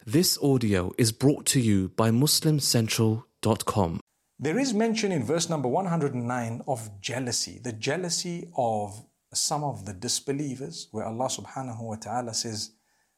This audio is brought to you by MuslimCentral.com. There is mention in verse number 109 of jealousy, the jealousy of some of the disbelievers, where Allah subhanahu wa ta'ala says,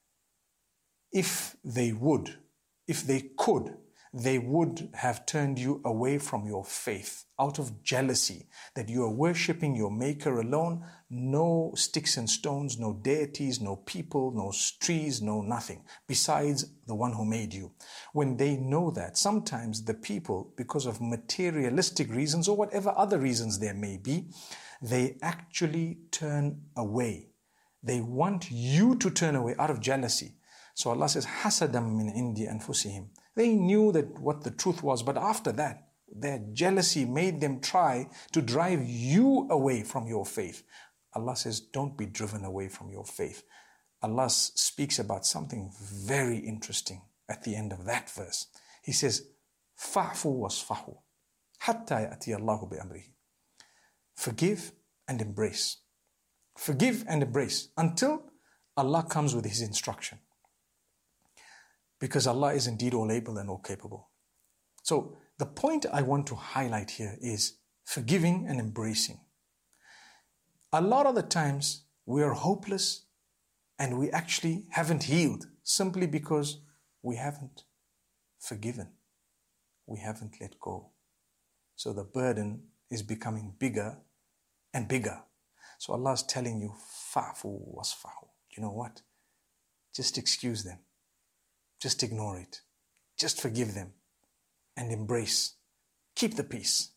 if they could, they would have turned you away from your faith out of jealousy that you are worshipping your Maker alone, no sticks and stones, no deities, no people, no trees, no nothing, besides the one who made you. When they know that, sometimes the people, because of materialistic reasons or whatever other reasons there may be, they actually turn away. They want you to turn away out of jealousy. So Allah says, حَسَدًا مِّنْ عِنْدِ أَنفُسِهِمْ. They knew that what the truth was, but after that, their jealousy made them try to drive you away from your faith. Allah says, don't be driven away from your faith. Allah speaks about something very interesting at the end of that verse. He says, فَعْفُوا وَاصْفَحُوا حَتَّى يَأْتِيَ اللَّهُ بِأَمْرِهِ. Forgive and embrace. Forgive and embrace until Allah comes with His instruction. Because Allah is indeed all able and all capable. So the point I want to highlight here is forgiving and embracing. A lot of the times we are hopeless and we actually haven't healed simply because we haven't forgiven. We haven't let go. So the burden is becoming bigger and bigger. So Allah is telling you, fa'fu wasfahu. You know what? Just excuse them. Just ignore it. Just forgive them and embrace. Keep the peace.